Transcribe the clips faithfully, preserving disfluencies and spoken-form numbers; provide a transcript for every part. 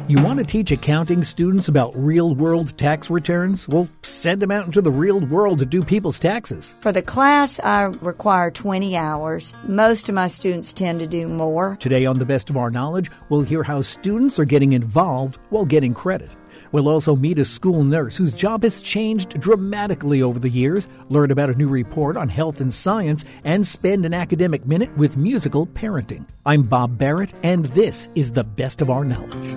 You want to teach accounting students about real-world tax returns? Well, send them out into the real world to do people's taxes. For the class, I require twenty hours. Most of my students tend to do more. Today on The Best of Our Knowledge, we'll hear how students are getting involved while getting credit. We'll also meet a school nurse whose job has changed dramatically over the years, learn about a new report on health and science, and spend an academic minute with musical parenting. I'm Bob Barrett, and this is The Best of Our Knowledge.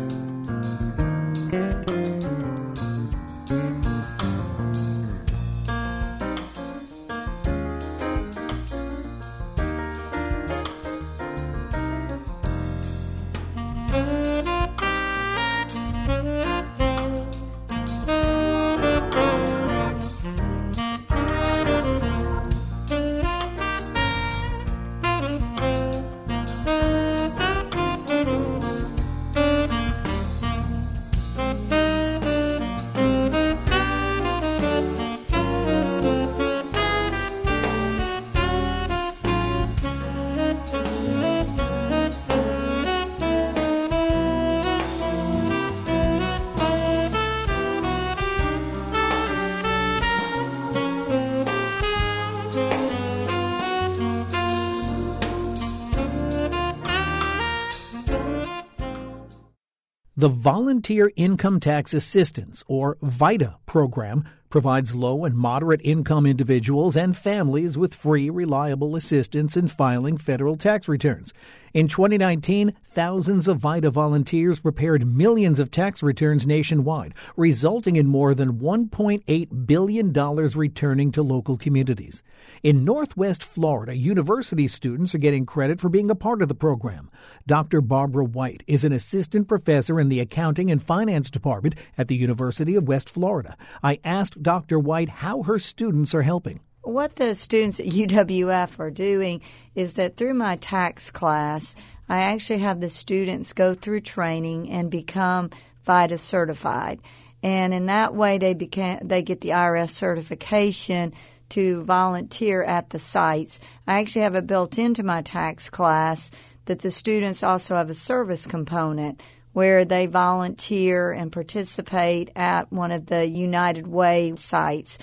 The Volunteer Income Tax Assistance, or VITA program, provides low and moderate income individuals and families with free, reliable assistance in filing federal tax returns. In twenty nineteen, thousands of VITA volunteers prepared millions of tax returns nationwide, resulting in more than one point eight billion dollars returning to local communities. In Northwest Florida, university students are getting credit for being a part of the program. Doctor Barbara White is an assistant professor in the Accounting and Finance Department at the University of West Florida. I asked Doctor White how her students are helping. What the students at U W F are doing is that through my tax class, I actually have the students go through training and become VITA certified. And in that way, they became, they get the I R S certification to volunteer at the sites. I actually have it built into my tax class that the students also have a service component where they volunteer and participate at one of the United Way sites.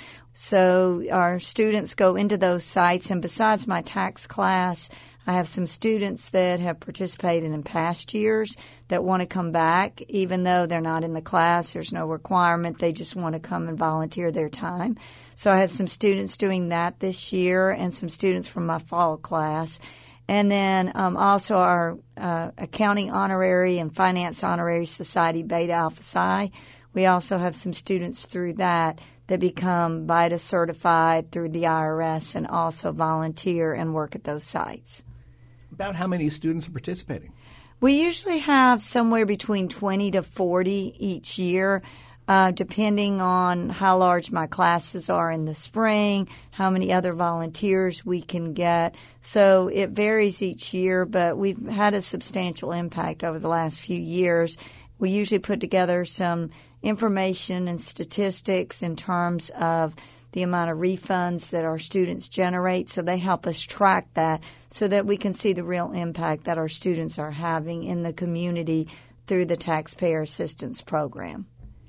So our students go into those sites, and besides my tax class, I have some students that have participated in past years that want to come back, even though they're not in the class. There's no requirement. They just want to come and volunteer their time. So I have some students doing that this year and some students from my fall class. And then um, also our uh, Accounting Honorary and Finance Honorary Society, Beta Alpha Psi. We also have some students through that that become VITA certified through the I R S and also volunteer and work at those sites. About how many students are participating? We usually have somewhere between twenty to forty each year, uh, depending on how large my classes are in the spring, how many other volunteers we can get. So it varies each year, but we've had a substantial impact over the last few years. We usually put together some information and statistics in terms of the amount of refunds that our students generate, so they help us track that so that we can see the real impact that our students are having in the community through the Taxpayer Assistance Program.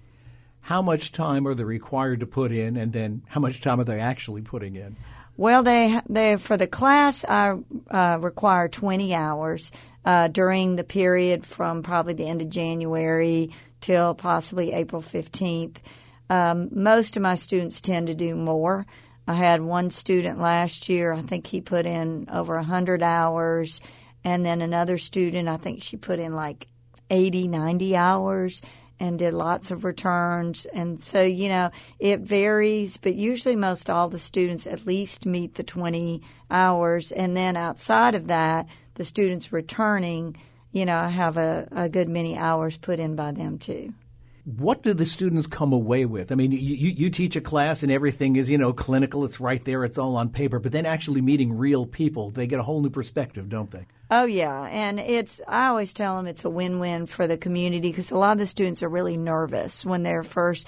How much time are they required to put in, and then how much time are they actually putting in? Well, they they for the class, I uh, require twenty hours uh, during the period from probably the end of January till possibly April fifteenth. Um, most of my students tend to do more. I had one student last year, I think he put in over one hundred hours, and then another student, I think she put in like eighty, ninety hours and did lots of returns. And so, you know, it varies, but usually most all the students at least meet the twenty hours. And then outside of that, the students returning, you know, have a, a good many hours put in by them too. What do the students come away with? I mean, you, you teach a class and everything is, you know, clinical. It's right there. It's all on paper. But then actually meeting real people, they get a whole new perspective, don't they? Oh, yeah. And it's I always tell them it's a win-win for the community because a lot of the students are really nervous when they're first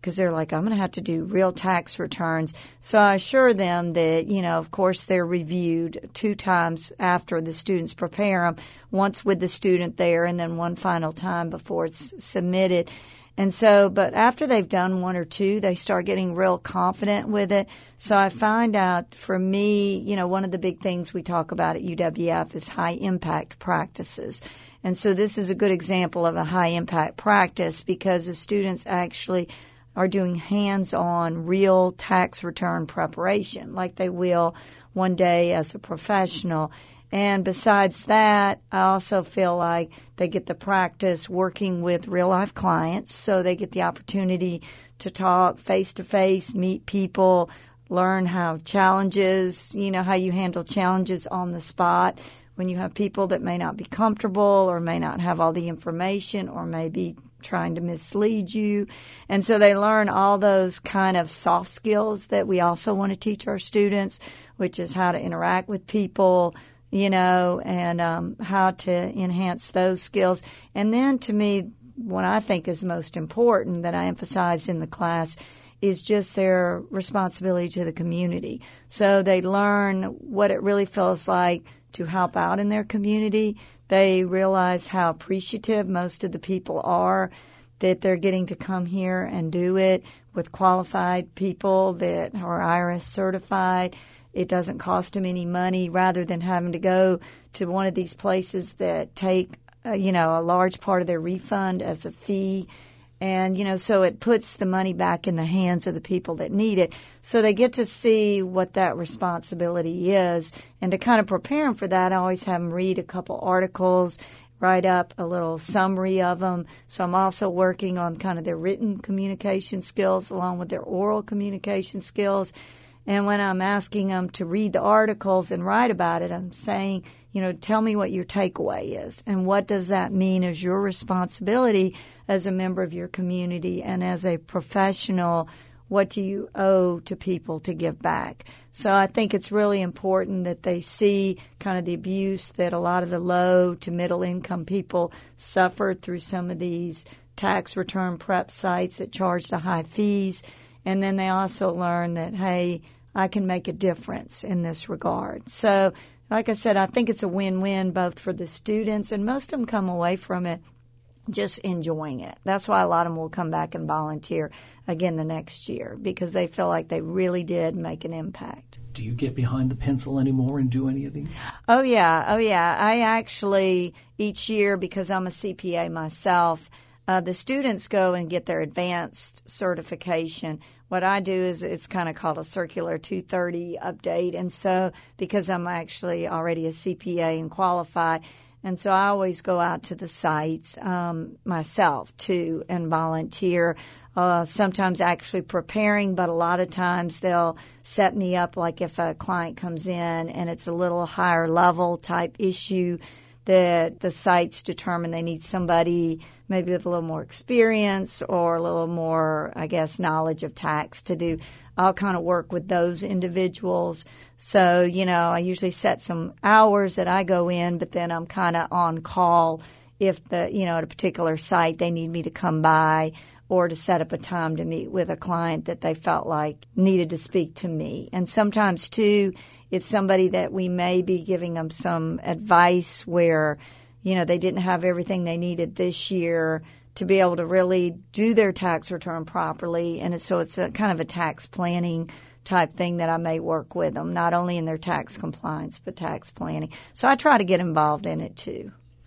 because they're like, I'm going to have to do real tax returns. So I assure them that, you know, of course, they're reviewed two times after the students prepare them, once with the student there and then one final time before it's submitted. And so, but after they've done one or two, they start getting real confident with it. So I find out for me, you know, one of the big things we talk about at U W F is high impact practices. And so this is a good example of a high impact practice because the students actually are doing hands-on real tax return preparation like they will one day as a professional. And besides that, I also feel like they get the practice working with real-life clients, so they get the opportunity to talk face-to-face, meet people, learn how challenges, you know, how you handle challenges on the spot when you have people that may not be comfortable or may not have all the information or may be trying to mislead you. And so they learn all those kind of soft skills that we also want to teach our students, which is how to interact with people, you know, and um, how to enhance those skills. And then to me, what I think is most important that I emphasize in the class is just their responsibility to the community. So they learn what it really feels like to help out in their community. They realize how appreciative most of the people are that they're getting to come here and do it with qualified people that are I R S certified. It doesn't cost them any money rather than having to go to one of these places that take, uh, you know, a large part of their refund as a fee. And, you know, so it puts the money back in the hands of the people that need it. So they get to see what that responsibility is. And to kind of prepare them for that, I always have them read a couple articles, write up a little summary of them. So I'm also working on kind of their written communication skills along with their oral communication skills. And when I'm asking them to read the articles and write about it, I'm saying, you know, tell me what your takeaway is and what does that mean as your responsibility as a member of your community and as a professional. What do you owe to people to give back? So I think it's really important that they see kind of the abuse that a lot of the low to middle income people suffered through some of these tax return prep sites that charge the high fees. And then they also learn that, hey, I can make a difference in this regard. So, like I said, I think it's a win-win both for the students, and most of them come away from it just enjoying it. That's why a lot of them will come back and volunteer again the next year because they feel like they really did make an impact. Do you get behind the pencil anymore and do any of these? Oh, yeah. Oh, yeah. I actually, each year, because I'm a C P A myself, Uh, the students go and get their advanced certification. What I do is it's kind of called a Circular two thirty update. And so because I'm actually already a C P A and qualified, and so I always go out to the sites um, myself too and volunteer, uh, sometimes actually preparing, but a lot of times they'll set me up like if a client comes in and it's a little higher level type issue that the sites determine they need somebody maybe with a little more experience or a little more, I guess, knowledge of tax to do. I'll kind of work with those individuals. So, you know, I usually set some hours that I go in, but then I'm kind of on call if the, you know, at a particular site they need me to come by or to set up a time to meet with a client that they felt like needed to speak to me. And sometimes, too, it's somebody that we may be giving them some advice where, you know, they didn't have everything they needed this year to be able to really do their tax return properly. And it's, so it's a kind of a tax planning type thing that I may work with them, not only in their tax compliance, but tax planning. So I try to get involved in it, too.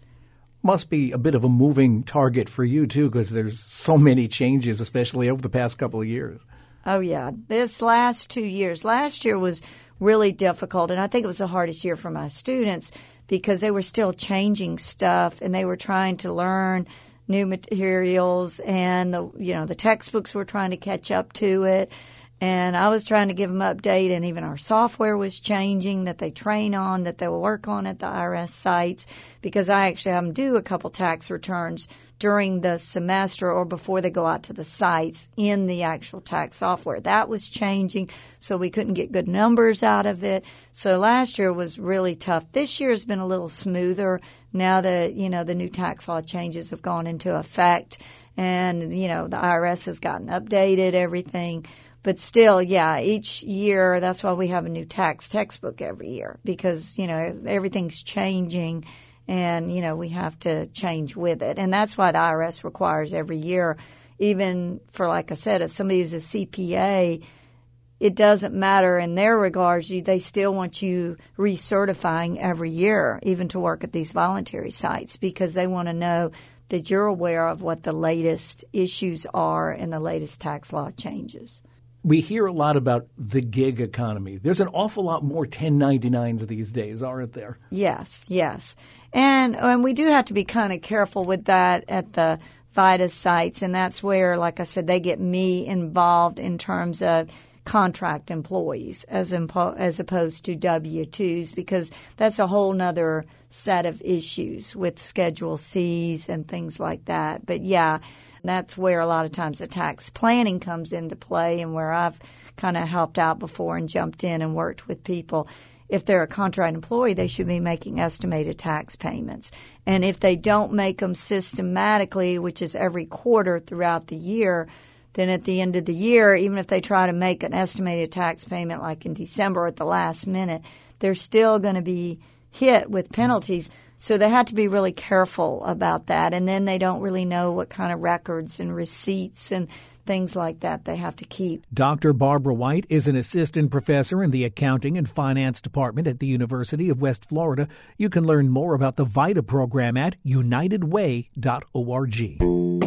Must be a bit of a moving target for you, too, because there's so many changes, especially over the past couple of years. Oh, yeah. This last two years. Last year was really difficult, and I think it was the hardest year for my students because they were still changing stuff and they were trying to learn new materials and, the you know, the textbooks were trying to catch up to it. And I was trying to give them update, and even our software was changing that they train on, that they will work on at the I R S sites, because I actually have them do a couple tax returns during the semester or before they go out to the sites in the actual tax software. That was changing, so we couldn't get good numbers out of it. So last year was really tough. This year has been a little smoother now that, you know, the new tax law changes have gone into effect, and, you know, the I R S has gotten updated, everything. But still, yeah, each year, that's why we have a new tax textbook every year, because, you know, everything's changing and, you know, we have to change with it. And that's why the I R S requires every year, even for, like I said, if somebody who's a C P A, it doesn't matter in their regards. You, they still want you recertifying every year, even to work at these voluntary sites, because they want to know that you're aware of what the latest issues are and the latest tax law changes. We hear a lot about the gig economy. There's an awful lot more ten ninety-nines these days, aren't there? Yes, yes. And, and we do have to be kind of careful with that at the VITA sites, and that's where, like I said, they get me involved in terms of contract employees as impo- as opposed to W two's, because that's a whole nother set of issues with Schedule C's and things like that. But, yeah, that's where a lot of times the tax planning comes into play, and where I've kind of helped out before and jumped in and worked with people. If they're a contract employee, they should be making estimated tax payments. And if they don't make them systematically, which is every quarter throughout the year, then at the end of the year, even if they try to make an estimated tax payment like in December at the last minute, they're still going to be hit with penalties. So they have to be really careful about that. And then they don't really know what kind of records and receipts and things like that they have to keep. Doctor Barbara White is an assistant professor in the Accounting and Finance Department at the University of West Florida. You can learn more about the VITA program at united way dot org.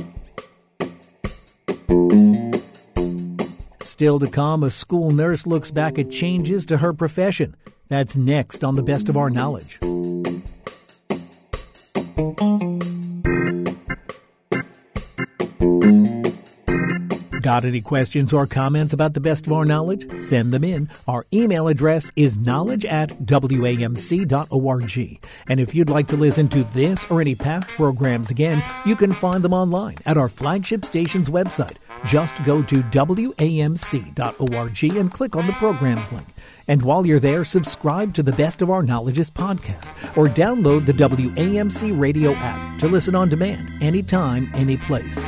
Still to come, a school nurse looks back at changes to her profession. That's next on The Best of Our Knowledge. Got any questions or comments about The Best of Our Knowledge? Send them in. Our email address is knowledge at w a m c dot org. And if you'd like to listen to this or any past programs again, you can find them online at our flagship station's website. Just go to w a m c dot org and click on the programs link. And while you're there, subscribe to the Best of Our Knowledge's podcast or download the W A M C radio app to listen on demand anytime, any place.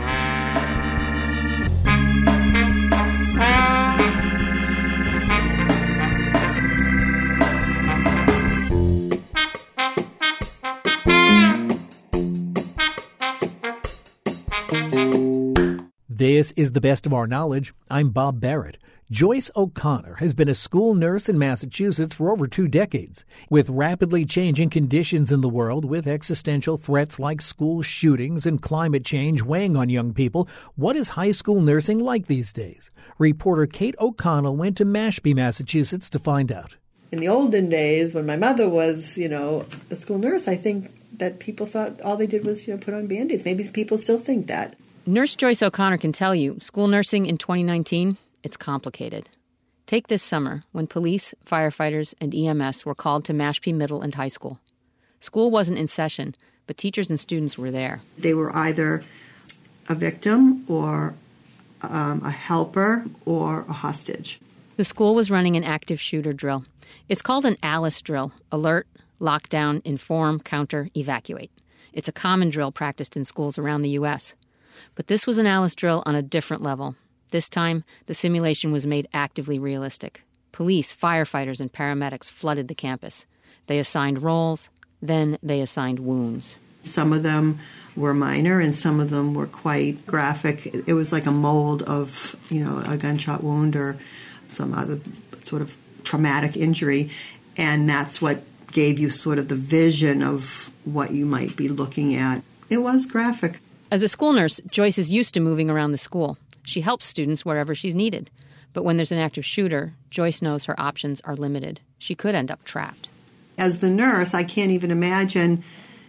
This is The Best of Our Knowledge. I'm Bob Barrett. Joyce O'Connor has been a school nurse in Massachusetts for over two decades. With rapidly changing conditions in the world, with existential threats like school shootings and climate change weighing on young people, what is high school nursing like these days? Reporter Kate O'Connell went to Mashpee, Massachusetts to find out. In the olden days, when my mother was, you know, a school nurse, I think that people thought all they did was, you know, put on Band-Aids. Maybe people still think that. Nurse Joyce O'Connor can tell you, school nursing in twenty nineteen, it's complicated. Take this summer, when police, firefighters, and E M S were called to Mashpee Middle and High School. School wasn't in session, but teachers and students were there. They were either a victim or um, a helper or a hostage. The school was running an active shooter drill. It's called an ALICE drill, alert, lockdown, inform, counter, evacuate. It's a common drill practiced in schools around the U S But this was an ALICE drill on a different level. This time, the simulation was made actively realistic. Police, firefighters, and paramedics flooded the campus. They assigned roles, then they assigned wounds. Some of them were minor and some of them were quite graphic. It was like a mold of, you know, a gunshot wound or some other sort of traumatic injury. And that's what gave you sort of the vision of what you might be looking at. It was graphic. As a school nurse, Joyce is used to moving around the school. She helps students wherever she's needed. But when there's an active shooter, Joyce knows her options are limited. She could end up trapped. As the nurse, I can't even imagine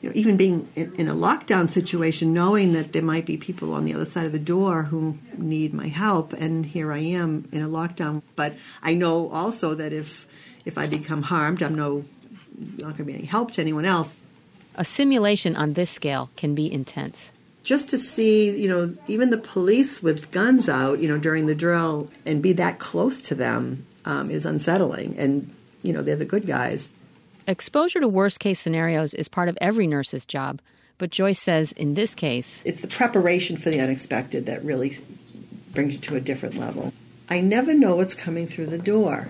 you know, even being in, in a lockdown situation, knowing that there might be people on the other side of the door who need my help, and here I am in a lockdown. But I know also that if if I become harmed, I'm no not going to be any help to anyone else. A simulation on this scale can be intense. Just to see, you know, even the police with guns out, you know, during the drill and be that close to them um, is unsettling. And, you know, they're the good guys. Exposure to worst-case scenarios is part of every nurse's job. But Joyce says in this case, it's the preparation for the unexpected that really brings you to a different level. I never know what's coming through the door.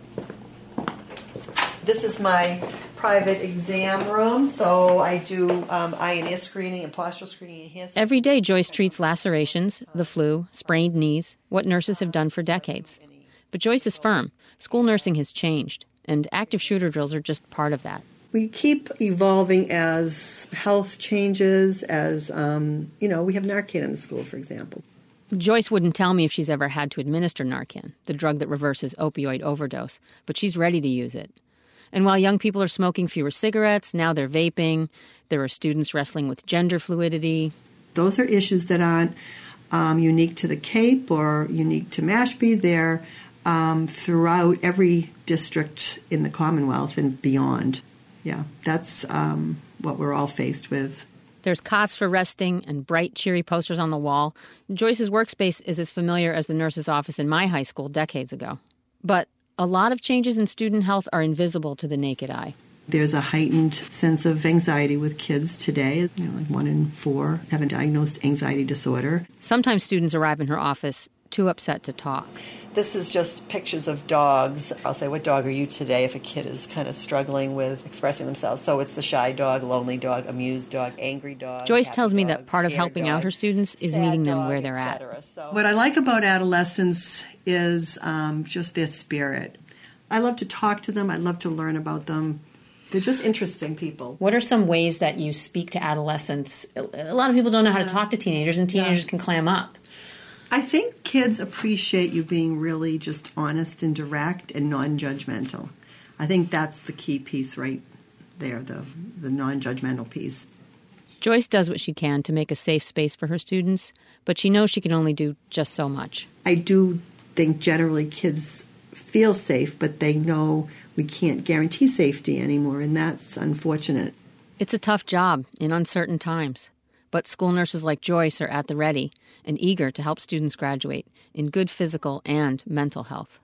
This is my private exam room, so I do um, eye and ear screening and postural screening and hair screening. Every day, Joyce treats lacerations, the flu, sprained knees, what nurses have done for decades. But Joyce is firm. School nursing has changed, and active shooter drills are just part of that. We keep evolving as health changes, as, um, you know, we have Narcan in the school, for example. Joyce wouldn't tell me if she's ever had to administer Narcan, the drug that reverses opioid overdose, but she's ready to use it. And while young people are smoking fewer cigarettes, now they're vaping. There are students wrestling with gender fluidity. Those are issues that aren't um, unique to the Cape or unique to Mashpee. They're um, throughout every district in the Commonwealth and beyond. Yeah, that's um, what we're all faced with. There's cots for resting and bright, cheery posters on the wall. Joyce's workspace is as familiar as the nurse's office in my high school decades ago. But a lot of changes in student health are invisible to the naked eye. There's a heightened sense of anxiety with kids today. You know, like one in four have a diagnosed anxiety disorder. Sometimes students arrive in her office too upset to talk. This is just pictures of dogs. I'll say, what dog are you today if a kid is kind of struggling with expressing themselves? So it's the shy dog, lonely dog, amused dog, angry dog. Joyce tells me dog, that part of helping dog, out her students is meeting them dog, where they're at. So what I like about adolescents is um, just their spirit. I love to talk to them. I love to learn about them. They're just interesting people. What are some ways that you speak to adolescents? A lot of people don't know how to talk to teenagers, and teenagers yeah. can clam up. I think kids appreciate you being really just honest and direct and non-judgmental. I think that's the key piece right there, the, the non-judgmental piece. Joyce does what she can to make a safe space for her students, but she knows she can only do just so much. I do think generally kids feel safe, but they know we can't guarantee safety anymore, and that's unfortunate. It's a tough job in uncertain times, but school nurses like Joyce are at the ready and eager to help students graduate in good physical and mental health.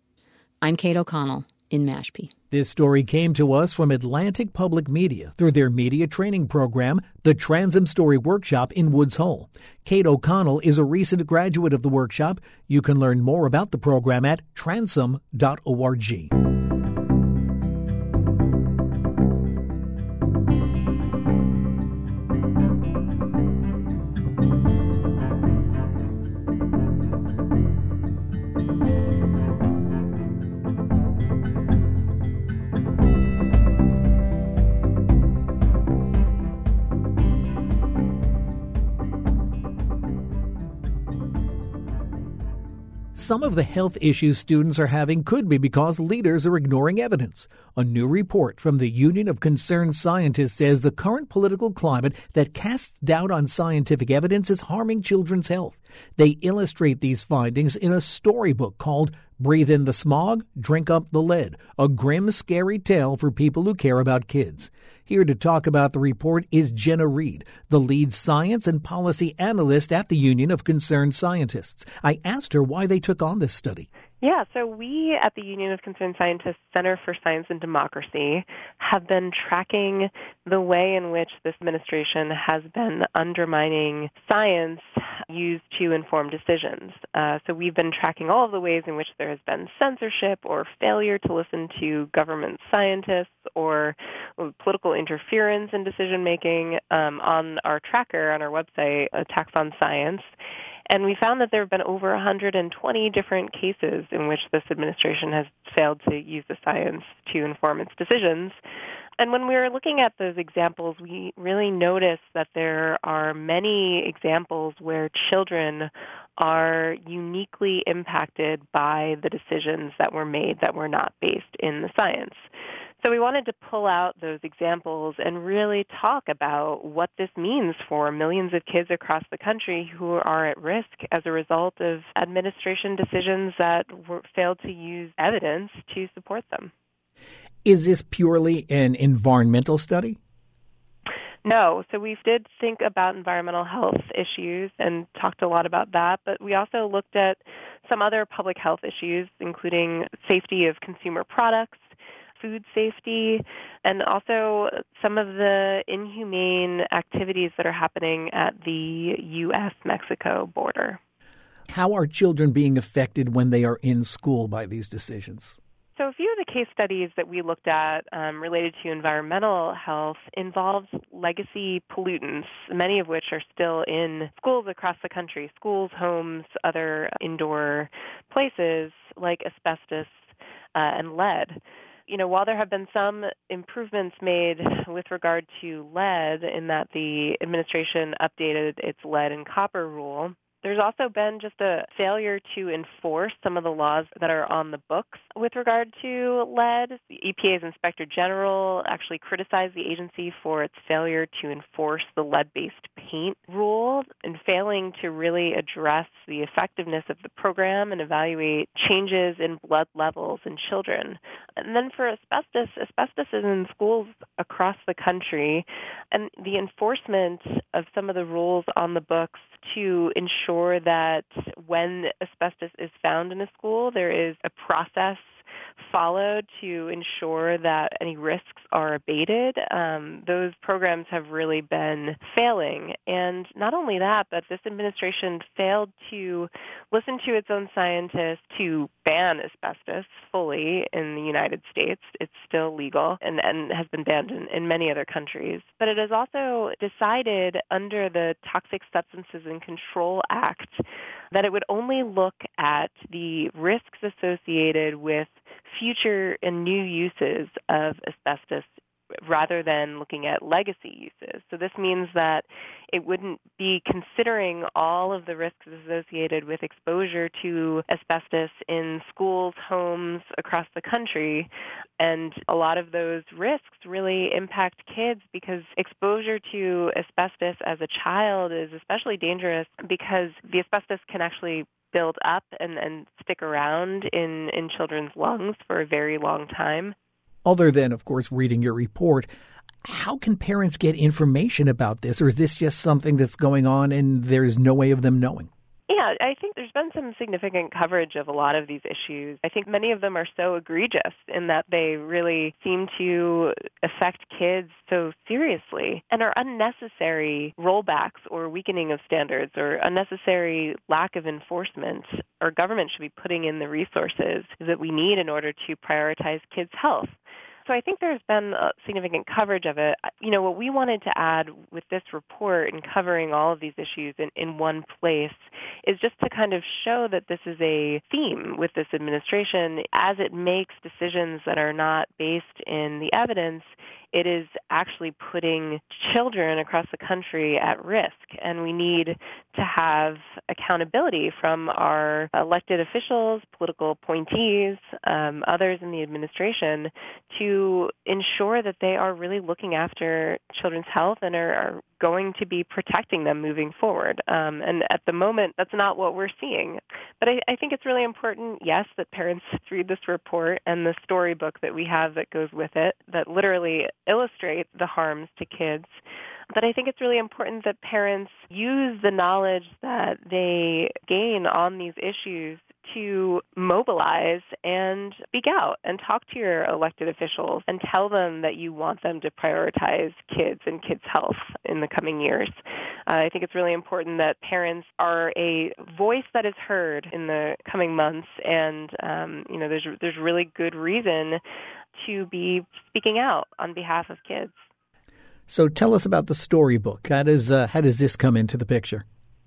I'm Kate O'Connell in Mashpee. This story came to us from Atlantic Public Media through their media training program, the Transom Story Workshop in Woods Hole. Kate O'Connell is a recent graduate of the workshop. You can learn more about the program at transom dot org. Some of the health issues students are having could be because leaders are ignoring evidence. A new report from the Union of Concerned Scientists says the current political climate that casts doubt on scientific evidence is harming children's health. They illustrate these findings in a storybook called Breathe in the Smog, Drink Up the Lead, a grim, scary tale for people who care about kids. Here to talk about the report is Jenna Reed, the lead science and policy analyst at the Union of Concerned Scientists. I asked her why they took on this study. Yeah, so we at the Union of Concerned Scientists Center for Science and Democracy have been tracking the way in which this administration has been undermining science used to inform decisions. Uh, so we've been tracking all of the ways in which there has been censorship or failure to listen to government scientists or political interference in decision-making um, on our tracker on our website, Attacks on Science. And we found that there have been over one hundred twenty different cases in which this administration has failed to use the science to inform its decisions. And when we were looking at those examples, we really noticed that there are many examples where children are uniquely impacted by the decisions that were made that were not based in the science. So we wanted to pull out those examples and really talk about what this means for millions of kids across the country who are at risk as a result of administration decisions that were, failed to use evidence to support them. Is this purely an environmental study? No. So we did think about environmental health issues and talked a lot about that, but we also looked at some other public health issues, including safety of consumer products, food safety, and also some of the inhumane activities that are happening at the U S Mexico border. How are children being affected when they are in school by these decisions? So a few of the case studies that we looked at um, related to environmental health involved legacy pollutants, many of which are still in schools across the country, schools, homes, other indoor places like asbestos uh, and lead. You know, while there have been some improvements made with regard to lead in that the administration updated its lead and copper rule, there's also been just a failure to enforce some of the laws that are on the books with regard to lead. The E P A's Inspector General actually criticized the agency for its failure to enforce the lead-based paint rule and failing to really address the effectiveness of the program and evaluate changes in blood levels in children. And then for asbestos, asbestos is in schools across the country, and the enforcement of some of the rules on the books to ensure that when asbestos is found in a school, there is a process followed to ensure that any risks are abated. Um, those programs have really been failing. And not only that, but this administration failed to listen to its own scientists to ban asbestos fully in the United States. It's still legal and, and has been banned in, in many other countries. But it has also decided under the Toxic Substances and Control Act that it would only look at the risks associated with future and new uses of asbestos rather than looking at legacy uses. So this means that it wouldn't be considering all of the risks associated with exposure to asbestos in schools, homes across the country. And a lot of those risks really impact kids because exposure to asbestos as a child is especially dangerous because the asbestos can actually build up and, and stick around in, in children's lungs for a very long time. Other than, of course, reading your report, how can parents get information about this? Or is this just something that's going on and there's no way of them knowing? Yeah, I think there's been some significant coverage of a lot of these issues. I think many of them are so egregious in that they really seem to affect kids so seriously and are unnecessary rollbacks or weakening of standards or unnecessary lack of enforcement. Our government should be putting in the resources that we need in order to prioritize kids' health. So I think there's been a significant coverage of it. You know, what we wanted to add with this report and covering all of these issues in, in one place is just to kind of show that this is a theme with this administration. As it makes decisions that are not based in the evidence, it is actually putting children across the country at risk. And we need to have accountability from our elected officials, political appointees, um, others in the administration to ensure that they are really looking after children's health and are, are going to be protecting them moving forward. Um, and at the moment, that's not what we're seeing. But I, I think it's really important, yes, that parents read this report and the storybook that we have that goes with it that literally illustrate the harms to kids. But I think it's really important that parents use the knowledge that they gain on these issues to mobilize and speak out and talk to your elected officials and tell them that you want them to prioritize kids and kids' health in the coming years. Uh, I think it's really important that parents are a voice that is heard in the coming months, and um, you know, there's there's really good reason to be speaking out on behalf of kids. So tell us about the storybook. How does uh, how does this come into the picture?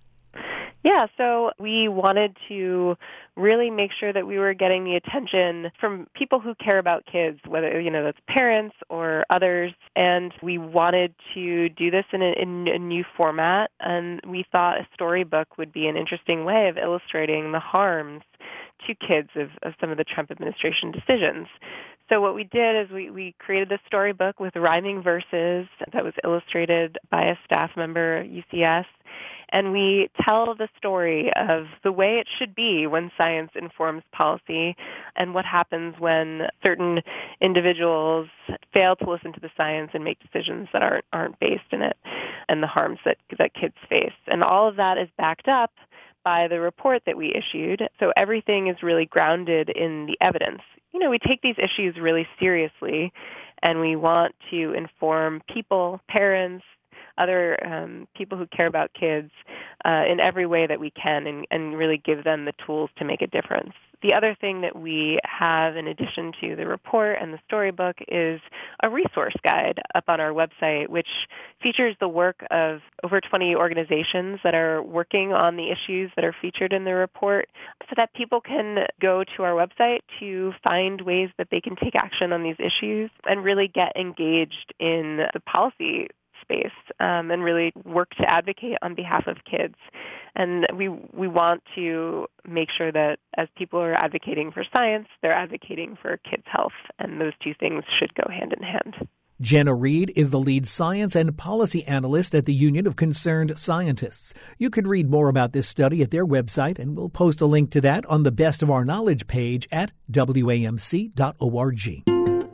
Yeah, so we wanted to really make sure that we were getting the attention from people who care about kids, whether, you know, that's parents or others. And we wanted to do this in a, in a new format. And we thought a storybook would be an interesting way of illustrating the harms to kids of, of some of the Trump administration decisions. So what we did is we, we created this storybook with rhyming verses that was illustrated by a staff member at U C S. And we tell the story of the way it should be when science informs policy and what happens when certain individuals fail to listen to the science and make decisions that aren't, aren't based in it, and the harms that, that kids face. And all of that is backed up by the report that we issued. So everything is really grounded in the evidence. You know, we take these issues really seriously, and we want to inform people, parents, other um, people who care about kids uh, in every way that we can, and, and really give them the tools to make a difference. The other thing that we have in addition to the report and the storybook is a resource guide up on our website, which features the work of over twenty organizations that are working on the issues that are featured in the report, so that people can go to our website to find ways that they can take action on these issues and really get engaged in the policy space um, and really work to advocate on behalf of kids. And we we want to make sure that as people are advocating for science, they're advocating for kids' health, and those two things should go hand in hand. Jenna Reed is the lead science and policy analyst at the Union of Concerned Scientists. You can read more about this study at their website, and we'll post a link to that on the Best of Our Knowledge page at W A M C dot org.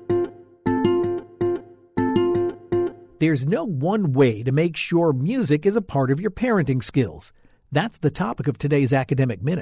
There's no one way to make sure music is a part of your parenting skills. That's the topic of today's Academic Minute.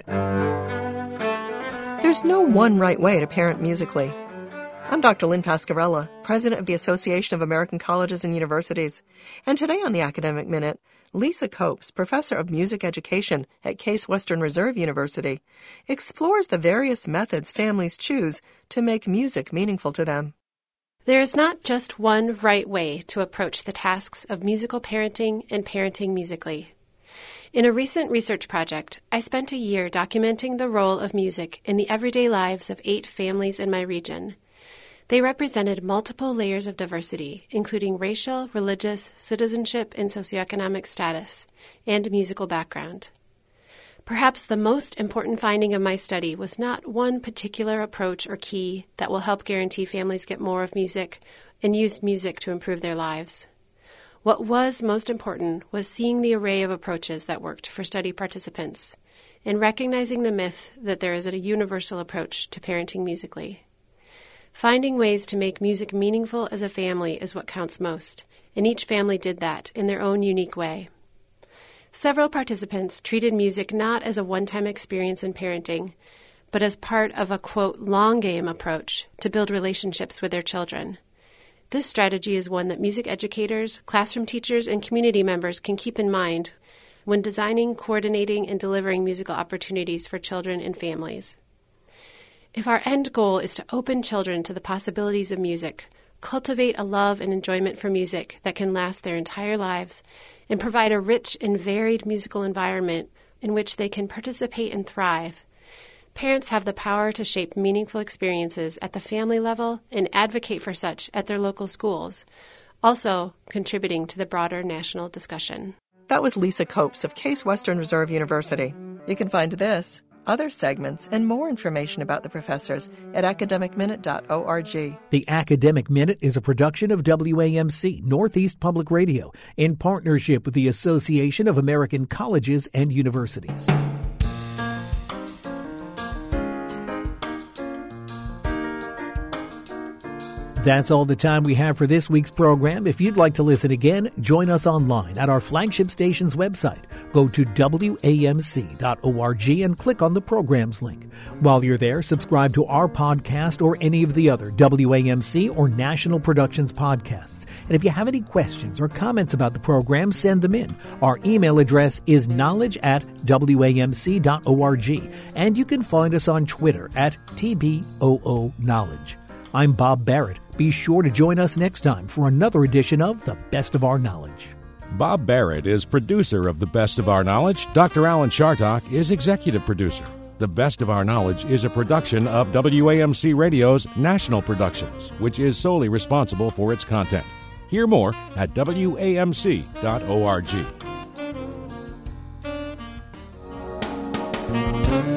There's no one right way to parent musically. I'm Doctor Lynn Pascarella, president of the Association of American Colleges and Universities. And today on the Academic Minute, Lisa Copes, professor of music education at Case Western Reserve University, explores the various methods families choose to make music meaningful to them. There is not just one right way to approach the tasks of musical parenting and parenting musically. In a recent research project, I spent a year documenting the role of music in the everyday lives of eight families in my region. They represented multiple layers of diversity, including racial, religious, citizenship, and socioeconomic status, and musical background. Perhaps the most important finding of my study was not one particular approach or key that will help guarantee families get more of music and use music to improve their lives. What was most important was seeing the array of approaches that worked for study participants and recognizing the myth that there is a universal approach to parenting musically. Finding ways to make music meaningful as a family is what counts most, and each family did that in their own unique way. Several participants treated music not as a one-time experience in parenting, but as part of a, quote, long game approach to build relationships with their children. This strategy is one that music educators, classroom teachers, and community members can keep in mind when designing, coordinating, and delivering musical opportunities for children and families. If our end goal is to open children to the possibilities of music, cultivate a love and enjoyment for music that can last their entire lives, and provide a rich and varied musical environment in which they can participate and thrive, parents have the power to shape meaningful experiences at the family level and advocate for such at their local schools, also contributing to the broader national discussion. That was Lisa Copes of Case Western Reserve University. You can find this, other segments, and more information about the professors at academic minute dot org. The Academic Minute is a production of W A M C, Northeast Public Radio, in partnership with the Association of American Colleges and Universities. That's all the time we have for this week's program. If you'd like to listen again, join us online at our flagship station's website. Go to W A M C dot org and click on the programs link. While you're there, subscribe to our podcast or any of the other W A M C or National Productions podcasts. And if you have any questions or comments about the program, send them in. Our email address is knowledge at W A M C dot org. And you can find us on Twitter at T B O O Knowledge. I'm Bob Barrett. Be sure to join us next time for another edition of The Best of Our Knowledge. Bob Barrett is producer of The Best of Our Knowledge. Doctor Alan Chartock is executive producer. The Best of Our Knowledge is a production of W A M C Radio's National Productions, which is solely responsible for its content. Hear more at W A M C dot org.